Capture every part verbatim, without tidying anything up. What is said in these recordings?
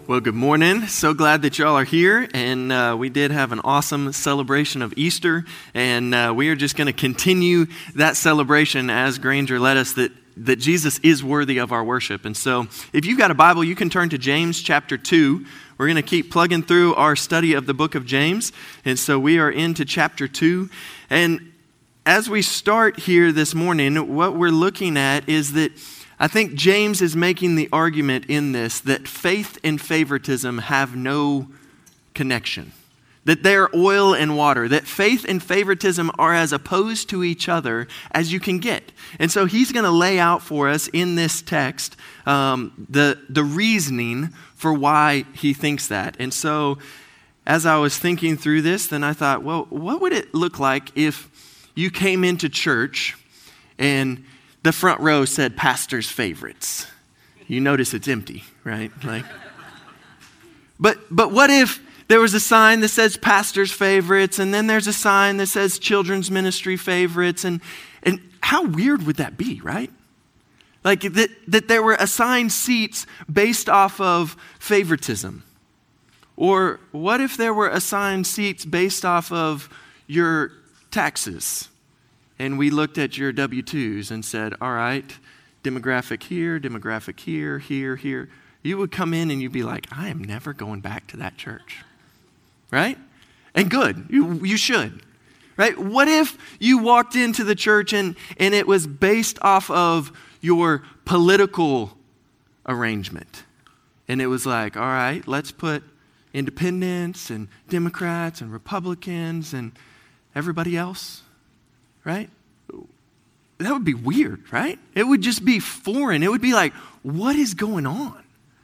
Well, good morning. So glad that y'all are here, and uh, we did have an awesome celebration of Easter, and uh, we are just going to continue that celebration as Granger led us, that, that Jesus is worthy of our worship. And so if you've got a Bible, you can turn to James chapter two. We're going to keep plugging through our study of the book of James, and so we are into chapter two. And as we start here this morning, what we're looking at is that I think James is making the argument in this that faith and favoritism have no connection, that they're oil and water, that faith and favoritism are as opposed to each other as you can get. And so he's going to lay out for us in this text um, the, the reasoning for why he thinks that. And so as I was thinking through this, then I thought, well, what would it look like if you came into church and the front row said pastor's favorites? You notice it's empty, right? Like, but but what if there was a sign that says pastor's favorites, and then there's a sign that says children's ministry favorites, and and how weird would that be, right? Like that that there were assigned seats based off of favoritism. Or what if there were assigned seats based off of your taxes? And we looked at your W two's and said, all right, demographic here, demographic here, here, here. You would come in and you'd be like, I am never going back to that church, right? And good, you, you should, right? What if you walked into the church and, and it was based off of your political arrangement? And it was like, all right, let's put independents and Democrats and Republicans and everybody else. Right? That would be weird, right? It would just be foreign. It would be like, what is going on?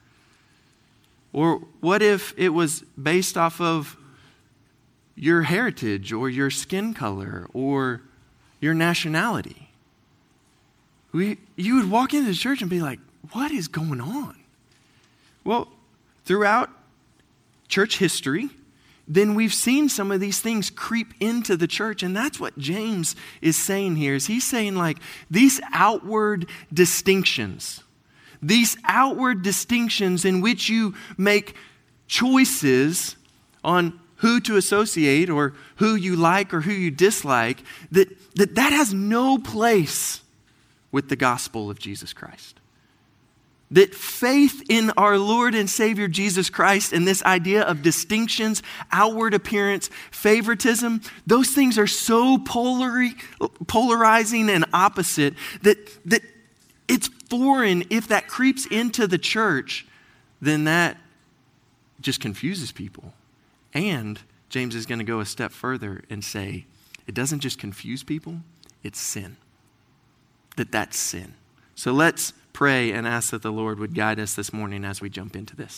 Or what if it was based off of your heritage or your skin color or your nationality? We, you would walk into the church and be like, what is going on? Well, throughout church history, then we've seen some of these things creep into the church. And that's what James is saying here. Is he's saying like these outward distinctions, these outward distinctions in which you make choices on who to associate or who you like or who you dislike, that that, that has no place with the gospel of Jesus Christ. That faith in our Lord and Savior Jesus Christ and this idea of distinctions, outward appearance, favoritism, those things are so polar, polarizing and opposite that, that it's foreign. If that creeps into the church, then that just confuses people. And James is going to go a step further and say, it doesn't just confuse people, it's sin. That that's sin. So let's pray and ask that the Lord would guide us this morning as we jump into this.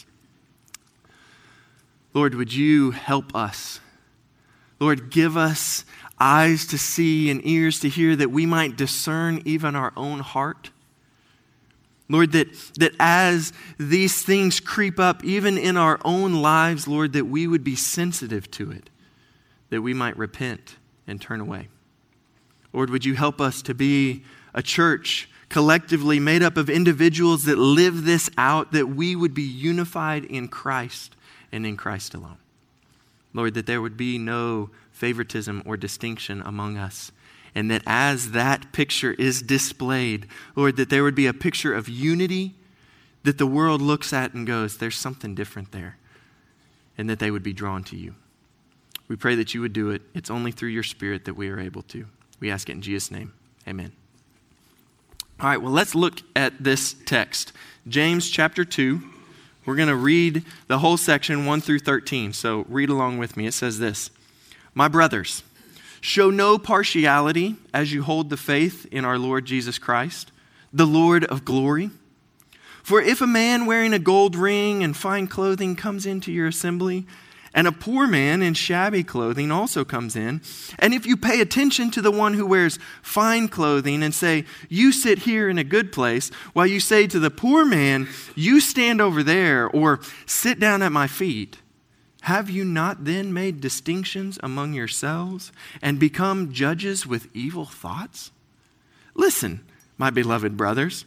Lord, would you help us? Lord, give us eyes to see and ears to hear that we might discern even our own heart. Lord, that, that as these things creep up even in our own lives, Lord, that we would be sensitive to it, that we might repent and turn away. Lord, would you help us to be a church collectively made up of individuals that live this out, that we would be unified in Christ and in Christ alone. Lord, that there would be no favoritism or distinction among us. And that as that picture is displayed, Lord, that there would be a picture of unity that the world looks at and goes, there's something different there. And that they would be drawn to you. We pray that you would do it. It's only through your Spirit that we are able to. We ask it in Jesus' name. Amen. All right, well, let's look at this text. James chapter two. We're going to read the whole section one through thirteen. So read along with me. It says this. My brothers, show no partiality as you hold the faith in our Lord Jesus Christ, the Lord of glory. For if a man wearing a gold ring and fine clothing comes into your assembly, and a poor man in shabby clothing also comes in, and if you pay attention to the one who wears fine clothing and say, you sit here in a good place, while you say to the poor man, you stand over there, or sit down at my feet, have you not then made distinctions among yourselves and become judges with evil thoughts? Listen, my beloved brothers,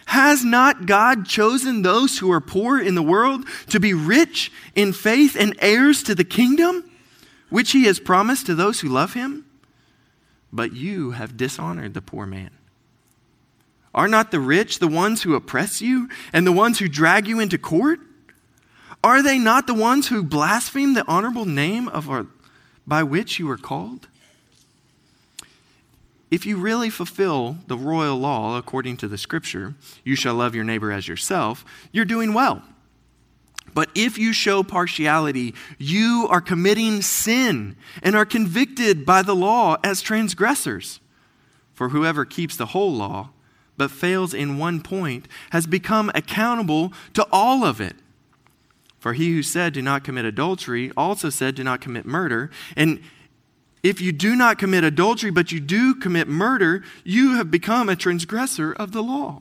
Has not God chosen those who are poor in the world to be rich in faith and heirs to the kingdom, which he has promised to those who love him? But you have dishonored the poor man. Are not the rich the ones who oppress you and the ones who drag you into court? Are they not the ones who blaspheme the honorable name of our, by which you are called? If you really fulfill the royal law according to the scripture, you shall love your neighbor as yourself, you're doing well. But if you show partiality, you are committing sin and are convicted by the law as transgressors. For whoever keeps the whole law but fails in one point has become accountable to all of it. For he who said, do not commit adultery, also said, do not commit murder. And if you do not commit adultery, but you do commit murder, you have become a transgressor of the law.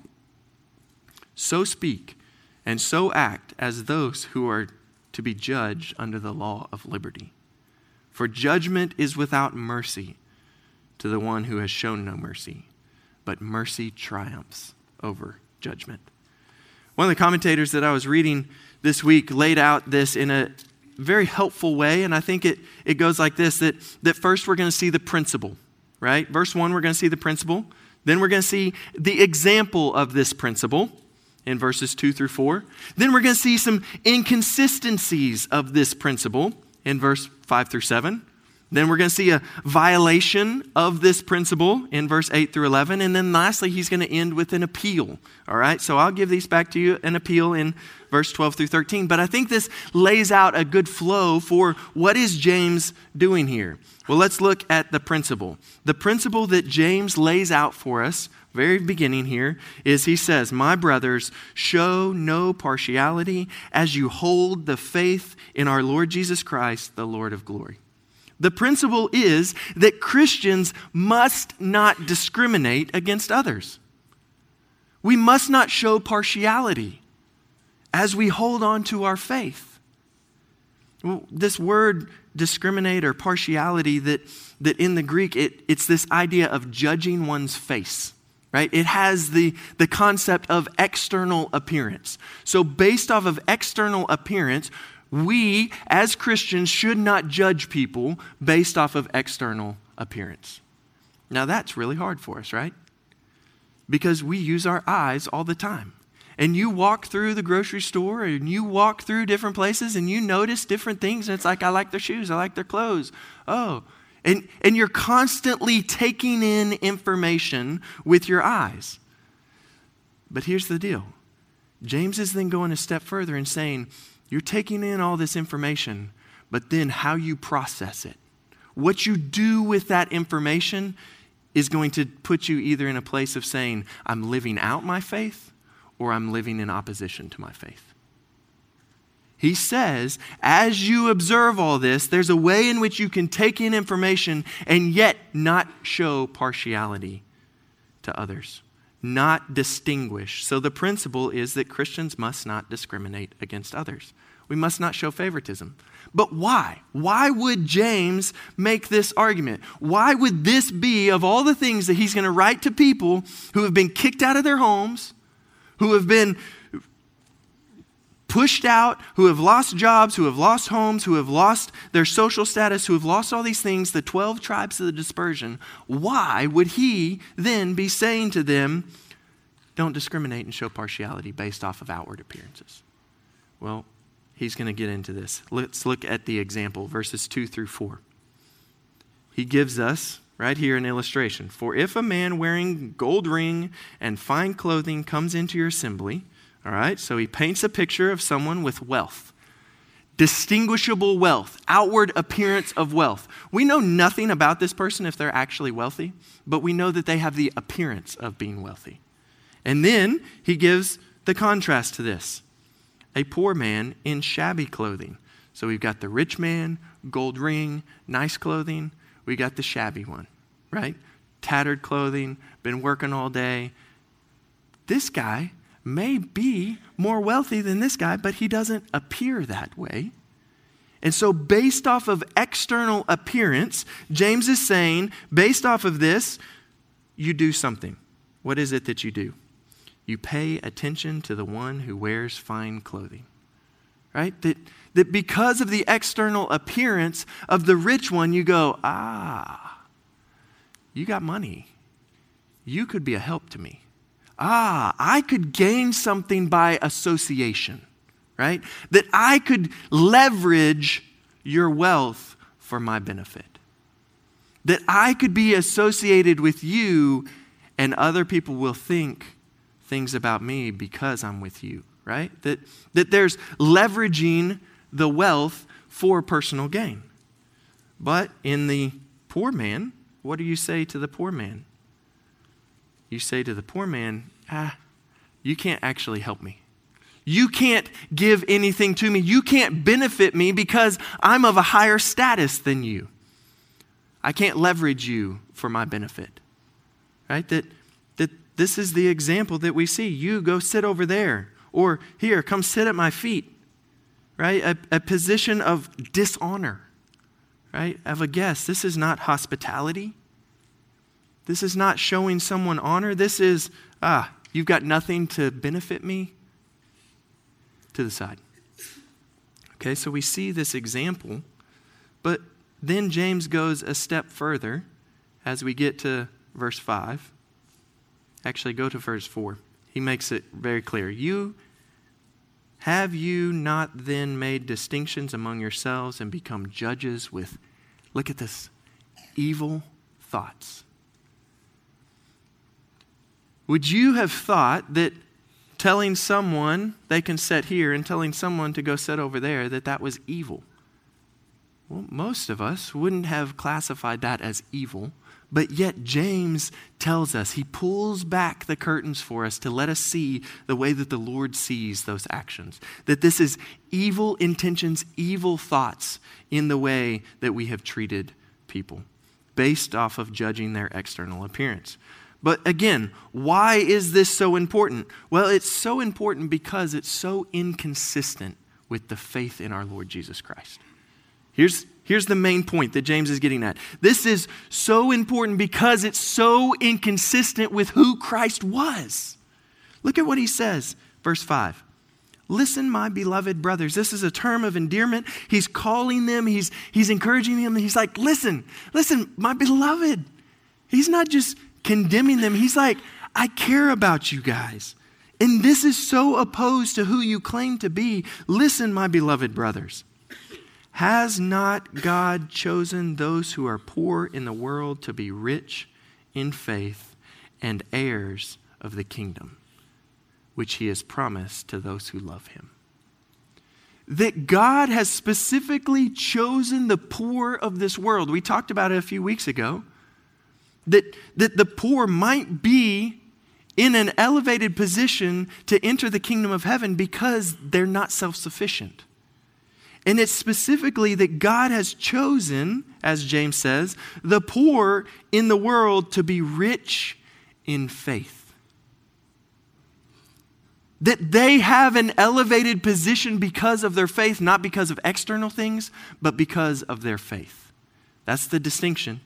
So speak and so act as those who are to be judged under the law of liberty. For judgment is without mercy to the one who has shown no mercy, but mercy triumphs over judgment. One of the commentators that I was reading this week laid out this in a very helpful way, and I think it, it goes like this, that, that first we're going to see the principle, right? Verse one, we're going to see the principle. Then we're going to see the example of this principle in verses two through four. Then we're going to see some inconsistencies of this principle in verse five through seven. Then we're going to see a violation of this principle in verse eight through eleven. And then lastly, he's going to end with an appeal. All right, so I'll give these back to you, an appeal in verse twelve through thirteen. But I think this lays out a good flow for what is James doing here. Well, let's look at the principle. The principle that James lays out for us, very beginning here, is he says, my brothers, show no partiality as you hold the faith in our Lord Jesus Christ, the Lord of glory. The principle is that Christians must not discriminate against others. We must not show partiality as we hold on to our faith. Well, this word discriminate or partiality, that, that in the Greek, it, it's this idea of judging one's face, right? It has the, the concept of external appearance. So based off of external appearance, we, as Christians, should not judge people based off of external appearance. Now, that's really hard for us, right? Because we use our eyes all the time. And you walk through the grocery store and you walk through different places and you notice different things. And it's like, I like their shoes. I like their clothes. Oh, and, and you're constantly taking in information with your eyes. But here's the deal. James is then going a step further and saying, you're taking in all this information, but then how you process it, what you do with that information is going to put you either in a place of saying, I'm living out my faith, or I'm living in opposition to my faith. He says, as you observe all this, there's a way in which you can take in information and yet not show partiality to others. Not distinguish. So the principle is that Christians must not discriminate against others. We must not show favoritism. But why? Why would James make this argument? Why would this be, of all the things that he's going to write to people who have been kicked out of their homes, who have been pushed out, who have lost jobs, who have lost homes, who have lost their social status, who have lost all these things, the twelve tribes of the dispersion, why would he then be saying to them, don't discriminate and show partiality based off of outward appearances? Well, he's going to get into this. Let's look at the example, verses two through four. He gives us right here an illustration. For if a man wearing gold ring and fine clothing comes into your assembly, all right, so he paints a picture of someone with wealth, distinguishable wealth, outward appearance of wealth. We know nothing about this person if they're actually wealthy, but we know that they have the appearance of being wealthy. And then he gives the contrast to this. A poor man in shabby clothing. So we've got the rich man, gold ring, nice clothing. We got the shabby one, right? Tattered clothing, been working all day. This guy may be more wealthy than this guy, but he doesn't appear that way. And so based off of external appearance, James is saying, based off of this, you do something. What is it that you do? you pay attention to the one who wears fine clothing. Right? That, that because of the external appearance of the rich one, you go, ah, you got money. You could be a help to me. Ah, I could gain something by association, right? That I could leverage your wealth for my benefit. That I could be associated with you and other people will think things about me because I'm with you, right? That, that there's leveraging the wealth for personal gain. But in the poor man, what do you say to the poor man? You say to the poor man, ah, you can't actually help me. You can't give anything to me. You can't benefit me because I'm of a higher status than you. I can't leverage you for my benefit. Right? That, that this is the example that we see. You go sit over there. Or here, come sit at my feet. Right? A, a position of dishonor. Right? Of a guest. This is not hospitality. This is not showing someone honor. This is, ah, you've got nothing to benefit me. To the side. Okay, so we see this example, but then James goes a step further as we get to verse five. Actually, go to verse four. He makes it very clear. You have you not then made distinctions among yourselves and become judges with, look at this, evil thoughts? Would you have thought that telling someone they can sit here and telling someone to go sit over there, that that was evil? Well, most of us wouldn't have classified that as evil, but yet James tells us, he pulls back the curtains for us to let us see the way that the Lord sees those actions. That this is evil intentions, evil thoughts in the way that we have treated people based off of judging their external appearance. But again, why is this so important? Well, it's so important because it's so inconsistent with the faith in our Lord Jesus Christ. Here's, here's the main point that James is getting at. This is so important because it's so inconsistent with who Christ was. Look at what he says, verse five. Listen, my beloved brothers. This is a term of endearment. He's calling them, he's, he's encouraging them. He's like, listen, listen, my beloved. He's not just condemning them. He's like, I care about you guys. And this is so opposed to who you claim to be. Listen, my beloved brothers. Has not God chosen those who are poor in the world to be rich in faith and heirs of the kingdom, which he has promised to those who love him? That God has specifically chosen the poor of this world. We talked about it a few weeks ago. That, that the poor might be in an elevated position to enter the kingdom of heaven because they're not self-sufficient. And it's specifically that God has chosen, as James says, the poor in the world to be rich in faith. That they have an elevated position because of their faith, not because of external things, but because of their faith. That's the distinction.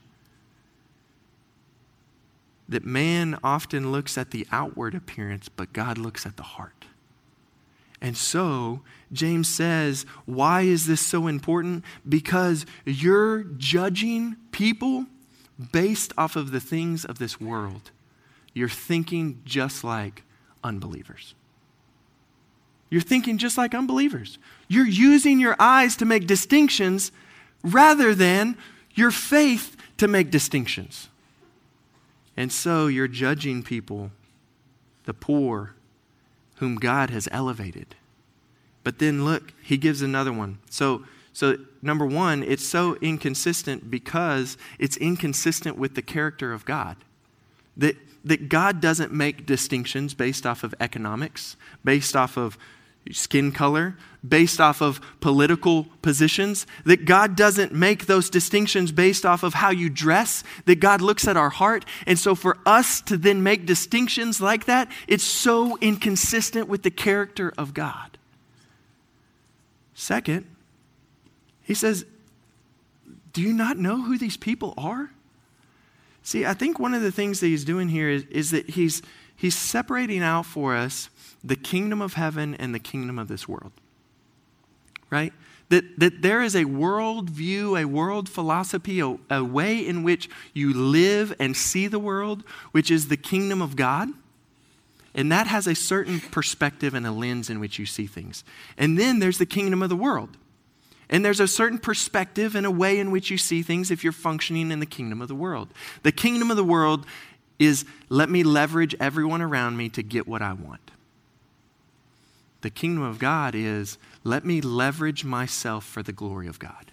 That man often looks at the outward appearance, but God looks at the heart. And so, James says, why is this so important? Because you're judging people based off of the things of this world. You're thinking just like unbelievers. You're thinking just like unbelievers. You're using your eyes to make distinctions rather than your faith to make distinctions. And so you're judging people, the poor, whom God has elevated. But then look, he gives another one. So, so number one, it's so inconsistent because it's inconsistent with the character of God. That, that God doesn't make distinctions based off of economics, based off of skin color, based off of political positions, that God doesn't make those distinctions based off of how you dress, that God looks at our heart. And so for us to then make distinctions like that, it's so inconsistent with the character of God. Second, he says, do you not know who these people are? See, I think one of the things that he's doing here is, is that he's he's separating out for us the kingdom of heaven and the kingdom of this world, right? That, that there is a world view, a world philosophy, a, a way in which you live and see the world, which is the kingdom of God. And that has a certain perspective and a lens in which you see things. And then there's the kingdom of the world. And there's a certain perspective and a way in which you see things if you're functioning in the kingdom of the world. The kingdom of the world is, let me leverage everyone around me to get what I want. The kingdom of God is, let me leverage myself for the glory of God.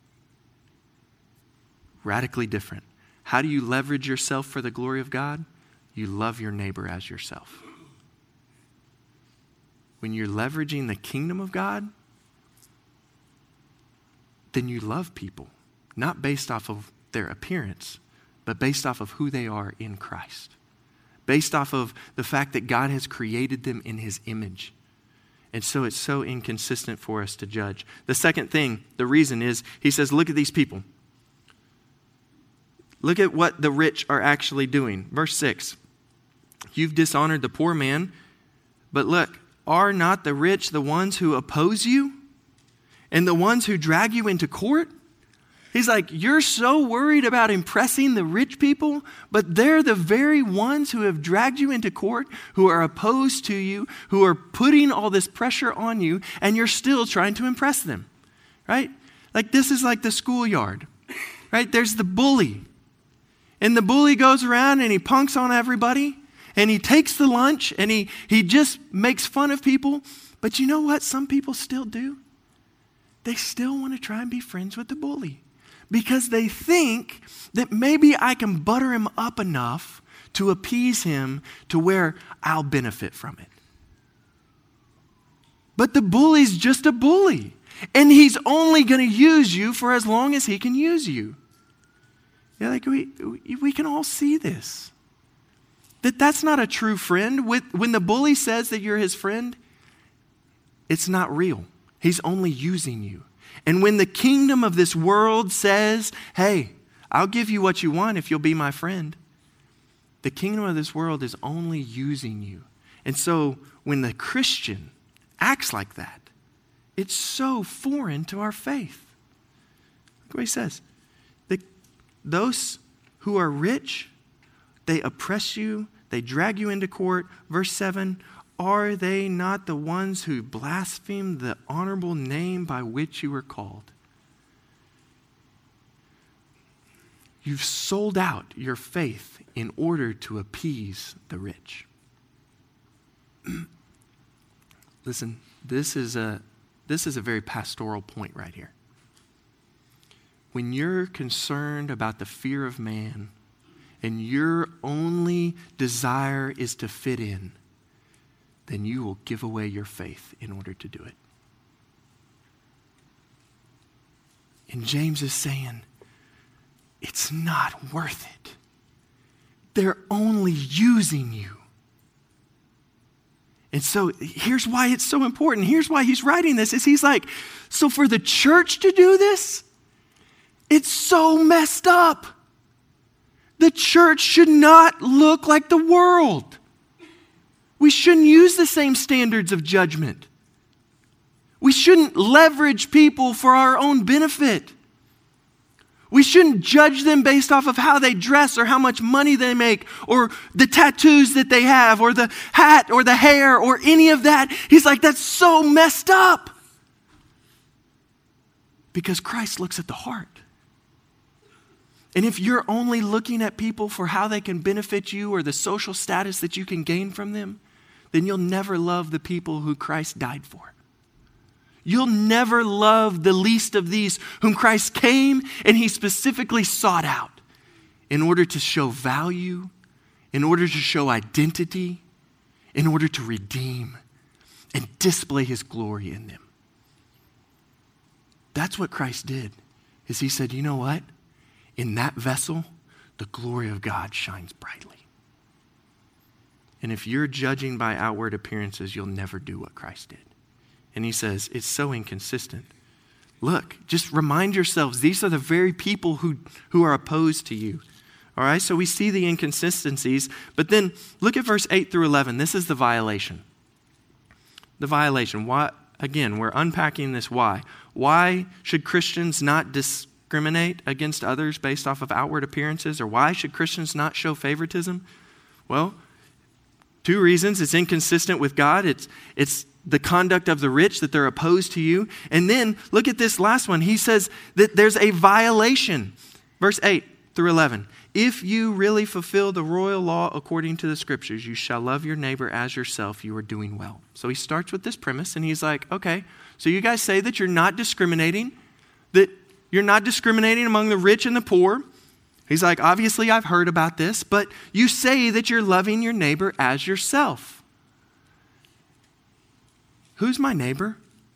Radically different. How do you leverage yourself for the glory of God? You love your neighbor as yourself. When you're leveraging the kingdom of God, then you love people, not based off of their appearance, but based off of who they are in Christ. Based off of the fact that God has created them in his image. And so it's so inconsistent for us to judge. The second thing, the reason is, he says, look at these people. Look at what the rich are actually doing. Verse six, you've dishonored the poor man, but look, are not the rich the ones who oppose you and the ones who drag you into court? He's like, you're so worried about impressing the rich people, but they're the very ones who have dragged you into court, who are opposed to you, who are putting all this pressure on you, and you're still trying to impress them, right? Like this is like the schoolyard, right? There's the bully, and the bully goes around and he punks on everybody, and he takes the lunch, and he, he just makes fun of people. But you know what some people still do? They still want to try and be friends with the bully. Because they think that maybe I can butter him up enough to appease him to where I'll benefit from it. But the bully's just a bully. And he's only going to use you for as long as he can use you. Yeah, like we, we can all see this. That that's not a true friend. When the bully says that you're his friend, it's not real. He's only using you. And when the kingdom of this world says, hey, I'll give you what you want if you'll be my friend, the kingdom of this world is only using you. And so when the Christian acts like that, it's so foreign to our faith. Look what he says. The, those who are rich, they oppress you, they drag you into court. Verse seven, are they not the ones who blaspheme the honorable name by which you were called? You've sold out your faith in order to appease the rich. Listen, this is a this is a very pastoral point right here. When you're concerned about the fear of man and your only desire is to fit in, then you will give away your faith in order to do it. And James is saying, it's not worth it. They're only using you. And so here's why it's so important. Here's why he's writing this, is he's like, so for the church to do this, it's so messed up. The church should not look like the world. We shouldn't use the same standards of judgment. We shouldn't leverage people for our own benefit. We shouldn't judge them based off of how they dress or how much money they make or the tattoos that they have or the hat or the hair or any of that. He's like, that's so messed up. Because Christ looks at the heart. And if you're only looking at people for how they can benefit you or the social status that you can gain from them, then you'll never love the people who Christ died for. You'll never love the least of these whom Christ came and he specifically sought out in order to show value, in order to show identity, in order to redeem and display his glory in them. That's what Christ did, is he said, you know what? In that vessel, the glory of God shines brightly. And if you're judging by outward appearances, you'll never do what Christ did. And he says, it's so inconsistent. Look, just remind yourselves, these are the very people who, who are opposed to you. All right, so we see the inconsistencies, but then look at verse eight through eleven. This is the violation. The violation. Why? Again, we're unpacking this why. Why should Christians not discriminate against others based off of outward appearances? Or why should Christians not show favoritism? Well, two reasons. It's inconsistent with God. It's, it's the conduct of the rich, that they're opposed to you. And then look at this last one. He says that there's a violation. Verse eight through eleven. If you really fulfill the royal law according to the scriptures, you shall love your neighbor as yourself, you are doing well. So he starts with this premise and he's like, okay, so you guys say that you're not discriminating, that you're not discriminating among the rich and the poor. He's like, obviously I've heard about this, but you say that you're loving your neighbor as yourself. Who's my neighbor?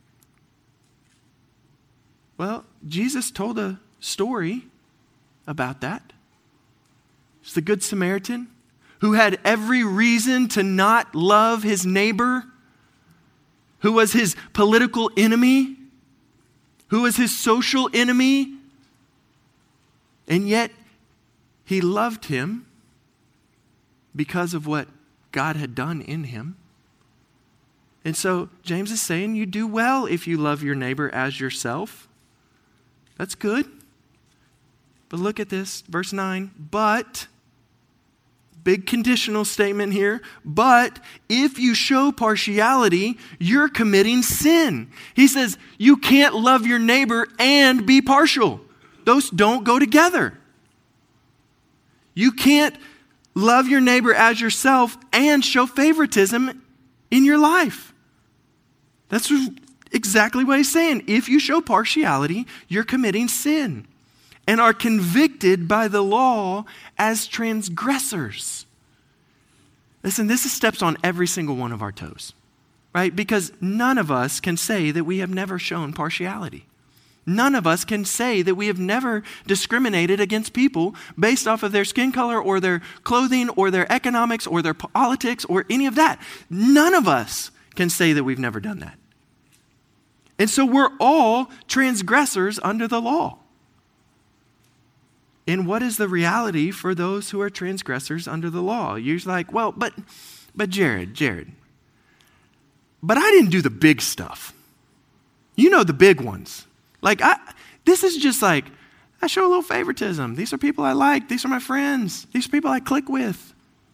Well, Jesus told a story about that. It's the Good Samaritan who had every reason to not love his neighbor, who was his political enemy, who was his social enemy, and yet he loved him because of what God had done in him. And so James is saying you do well if you love your neighbor as yourself. That's good. But look at this, verse nine. But, big conditional statement here, but if you show partiality, you're committing sin. He says you can't love your neighbor and be partial. Those don't go together. You can't love your neighbor as yourself and show favoritism in your life. That's exactly what he's saying. If you show partiality, you're committing sin and are convicted by the law as transgressors. Listen, this steps on every single one of our toes, right? Because none of us can say that we have never shown partiality. None of us can say that we have never discriminated against people based off of their skin color or their clothing or their economics or their politics or any of that. None of us can say that we've never done that. And so we're all transgressors under the law. And what is the reality for those who are transgressors under the law? You're like, well, but, but Jared, Jared, but I didn't do the big stuff. You know the big ones. Like, I, this is just like, I show a little favoritism. These are people I like. These are my friends. These are people I click with.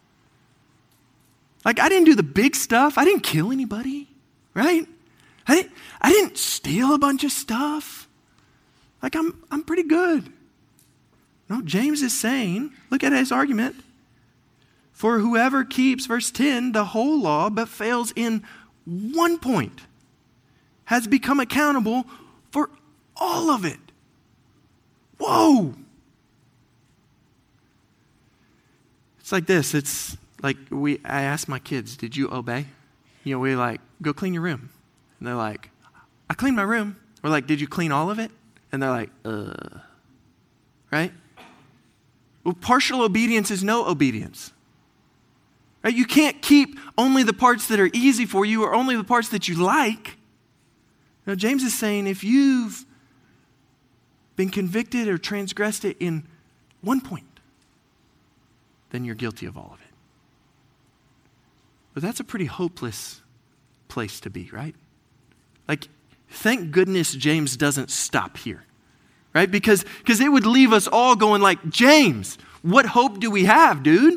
Like, I didn't do the big stuff. I didn't kill anybody, right? I didn't, I didn't steal a bunch of stuff. Like, I'm, I'm pretty good. No, James is saying, look at his argument. For whoever keeps, verse ten, the whole law, but fails in one point, has become accountable for all of it. Whoa. It's like this. It's like we. I asked my kids, did you obey? You know, we like, go clean your room. And they're like, I cleaned my room. We're like, did you clean all of it? And they're like, uh. Right? Well, partial obedience is no obedience. Right? You can't keep only the parts that are easy for you or only the parts that you like. Now, James is saying if you've been convicted or transgressed it in one point, then you're guilty of all of it. But that's a pretty hopeless place to be, right? Like, thank goodness James doesn't stop here. Right? Because because it would leave us all going like, James, what hope do we have, dude?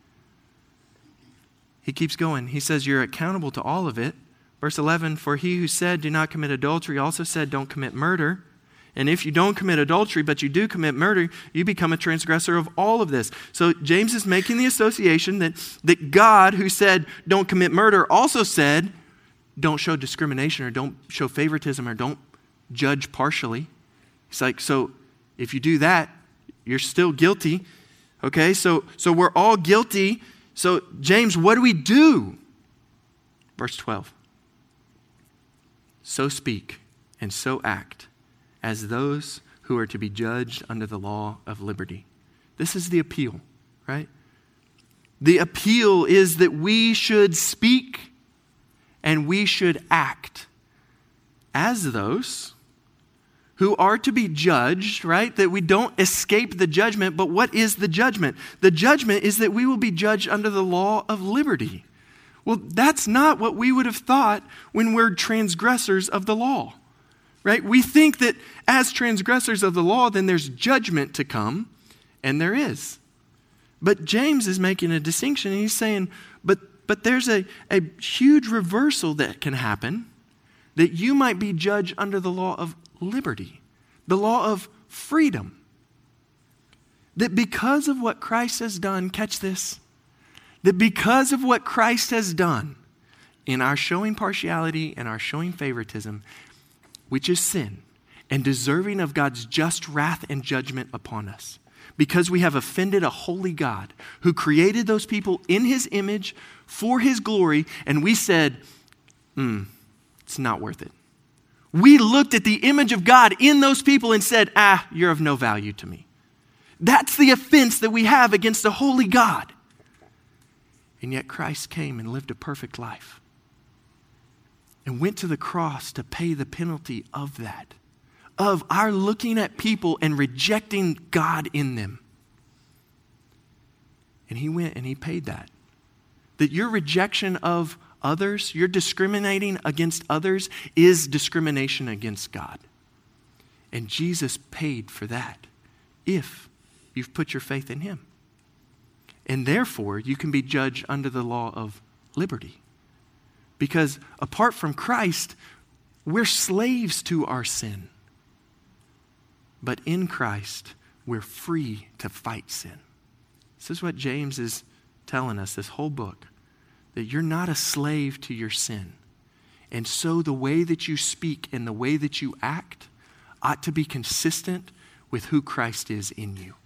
He keeps going. He says, you're accountable to all of it. Verse eleven, for he who said, do not commit adultery, also said, don't commit murder. And if you don't commit adultery, but you do commit murder, you become a transgressor of all of this. So James is making the association that, that God, who said, don't commit murder, also said, don't show discrimination or don't show favoritism or don't judge partially. He's like, so if you do that, you're still guilty. Okay, so so we're all guilty. So James, what do we do? Verse twelve. So speak and so act as those who are to be judged under the law of liberty. This is the appeal, right? The appeal is that we should speak and we should act as those who are to be judged, right? That we don't escape the judgment, but what is the judgment? The judgment is that we will be judged under the law of liberty. Well, that's not what we would have thought when we're transgressors of the law, right? We think that as transgressors of the law, then there's judgment to come, and there is. But James is making a distinction, and he's saying, but, but there's a, a huge reversal that can happen, that you might be judged under the law of liberty, the law of freedom. That because of what Christ has done, catch this, that because of what Christ has done in our showing partiality and our showing favoritism, which is sin, and deserving of God's just wrath and judgment upon us, because we have offended a holy God who created those people in his image for his glory, and we said, hmm, it's not worth it. We looked at the image of God in those people and said, ah, you're of no value to me. That's the offense that we have against a holy God. And yet Christ came and lived a perfect life and went to the cross to pay the penalty of that, of our looking at people and rejecting God in them. And he went and he paid that. That your rejection of others, your discriminating against others is discrimination against God. And Jesus paid for that if you've put your faith in him. And therefore, you can be judged under the law of liberty. Because apart from Christ, we're slaves to our sin. But in Christ, we're free to fight sin. This is what James is telling us, this whole book, that you're not a slave to your sin. And so the way that you speak and the way that you act ought to be consistent with who Christ is in you.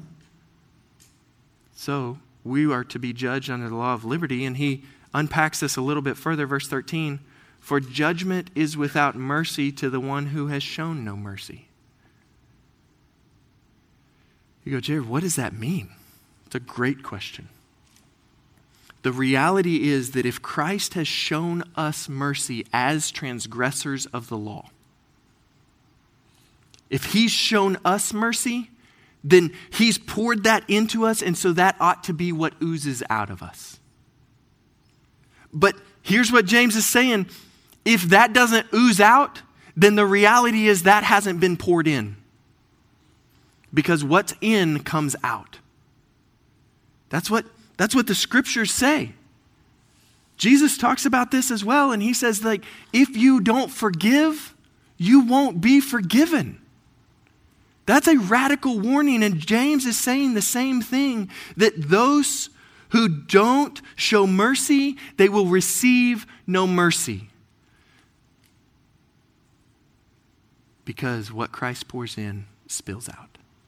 So we are to be judged under the law of liberty, and he unpacks this a little bit further, verse thirteen. For judgment is without mercy to the one who has shown no mercy. You go, Jared, what does that mean? It's a great question. The reality is that if Christ has shown us mercy as transgressors of the law, if he's shown us mercy, then he's poured that into us, and so that ought to be what oozes out of us. But here's what James is saying. If that doesn't ooze out, then the reality is that hasn't been poured in. Because what's in comes out. That's what, that's what the scriptures say. Jesus talks about this as well, and he says, like, if you don't forgive, you won't be forgiven. That's a radical warning, and James is saying the same thing, that those who don't show mercy, they will receive no mercy. Because what Christ pours in spills out.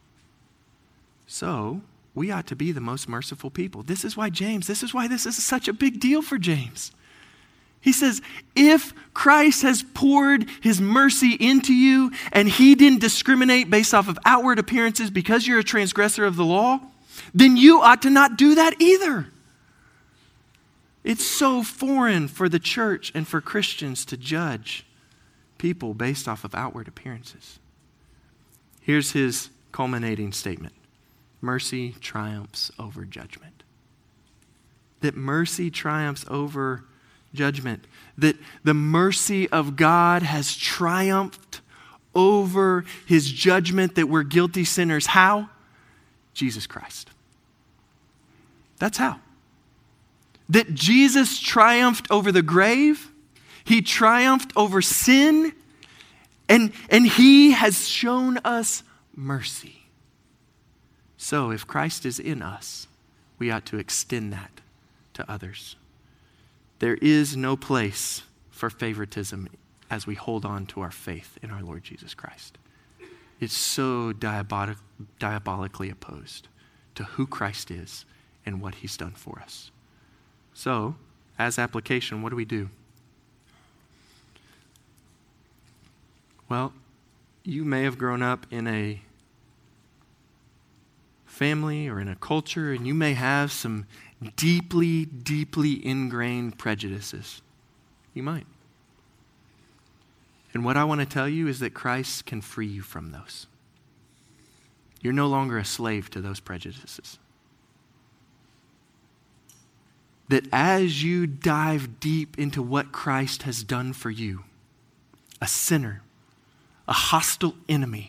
So, we ought to be the most merciful people. This is why James, this is why this is such a big deal for James. He says, if Christ has poured his mercy into you and he didn't discriminate based off of outward appearances because you're a transgressor of the law, then you ought to not do that either. It's so foreign for the church and for Christians to judge people based off of outward appearances. Here's his culminating statement. Mercy triumphs over judgment. That mercy triumphs over judgment. That the mercy of God has triumphed over his judgment that we're guilty sinners. How? Jesus Christ. That's how. That Jesus triumphed over the grave. He triumphed over sin. And, and he has shown us mercy. So if Christ is in us, we ought to extend that to others. There is no place for favoritism as we hold on to our faith in our Lord Jesus Christ. It's so diabolic, diabolically opposed to who Christ is and what he's done for us. So, as application, what do we do? Well, you may have grown up in a family or in a culture, and you may have some deeply, deeply ingrained prejudices. You might. And what I want to tell you is that Christ can free you from those. You're no longer a slave to those prejudices. That as you dive deep into what Christ has done for you, a sinner, a hostile enemy,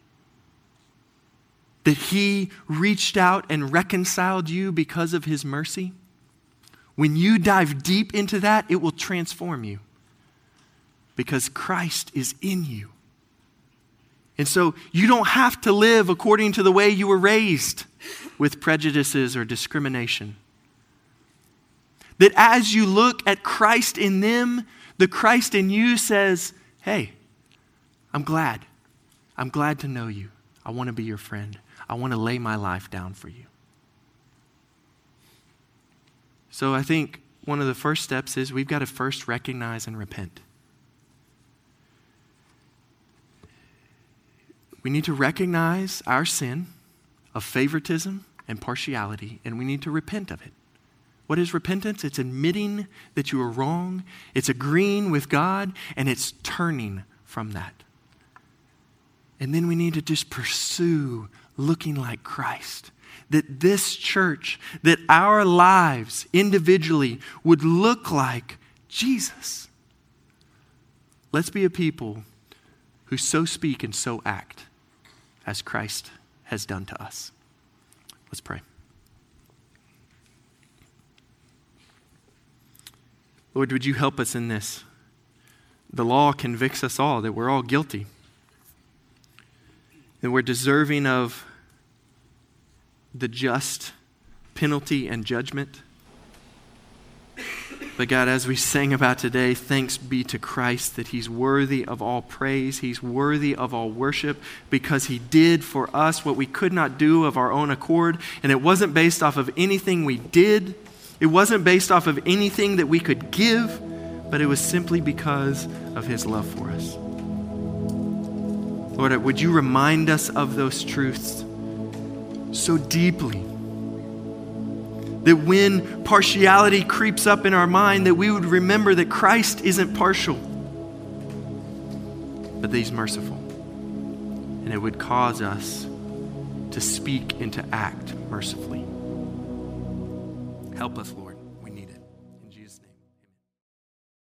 that he reached out and reconciled you because of his mercy, when you dive deep into that, it will transform you because Christ is in you. And so you don't have to live according to the way you were raised with prejudices or discrimination. That as you look at Christ in them, the Christ in you says, hey, I'm glad. I'm glad to know you. I want to be your friend. I want to lay my life down for you. So I think one of the first steps is we've got to first recognize and repent. We need to recognize our sin of favoritism and partiality, and we need to repent of it. What is repentance? It's admitting that you are wrong, it's agreeing with God, and it's turning from that. And then we need to just pursue looking like Christ. That this church, that our lives individually would look like Jesus. Let's be a people who so speak and so act as Christ has done to us. Let's pray. Lord, would you help us in this? The law convicts us all that we're all guilty. And we're deserving of the just penalty and judgment. But God, as we sang about today, thanks be to Christ that he's worthy of all praise. He's worthy of all worship because he did for us what we could not do of our own accord. And it wasn't based off of anything we did. It wasn't based off of anything that we could give, but it was simply because of his love for us. Lord, would you remind us of those truths so deeply that when partiality creeps up in our mind, that we would remember that Christ isn't partial, but that he's merciful. And it would cause us to speak and to act mercifully. Help us, Lord.